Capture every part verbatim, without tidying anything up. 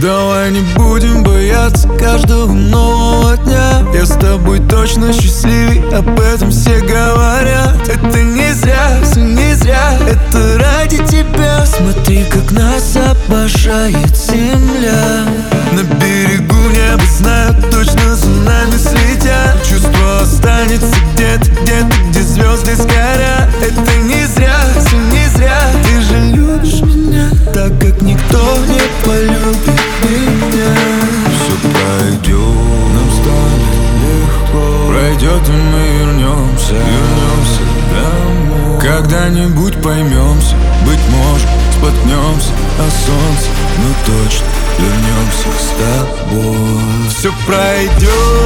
Давай не будем бояться каждого нового дня. Я с тобой точно счастливей, об этом все говорят. Это не зря, все не зря, это ради тебя. Смотри, как нас обожает земля. На берегу неба знают, точно за нами следят. Чувство останется где-то, где-то, где звезды сгорят. Это не зря, все не зря. Ты же любишь меня так, как никто не полюбит меня. Все пройдет, нам станет легко. Пройдет, и мы вернемся, вернемся домой. Когда-нибудь поймемся, быть может, споткнемся о солнце, но точно вернемся с тобой. Все пройдет,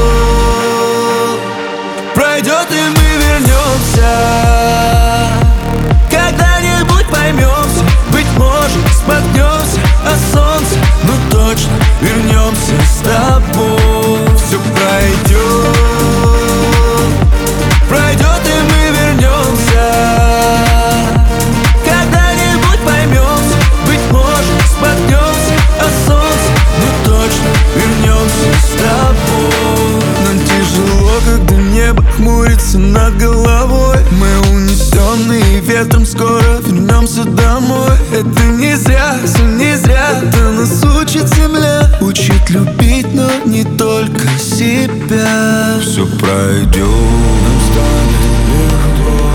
пройдет, и мы вернемся. Когда-нибудь поймемся, быть может, споткнемся о солнце, но точно вернемся с тобой. Все пройдет, пройдет, и мы вернемся. Когда-нибудь поймемся, быть может, споткнемся о солнце, но точно вернемся с тобой. Нам тяжело, когда небо хмурится над головой. Мы унесенные ветром, скоро вернемся домой. Это не зря, все не зря, это нас учит земля. Учит любить, но не только себя. Все пройдет, нам станет легко.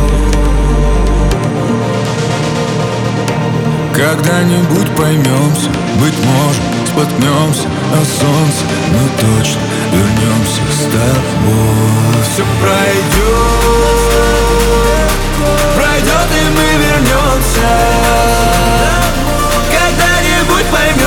Когда-нибудь поймемся, быть может, споткнемся о солнце, но точно вернемся с тобой. Все пройдет, пройдет, и мы вернемся. Когда-нибудь поймем.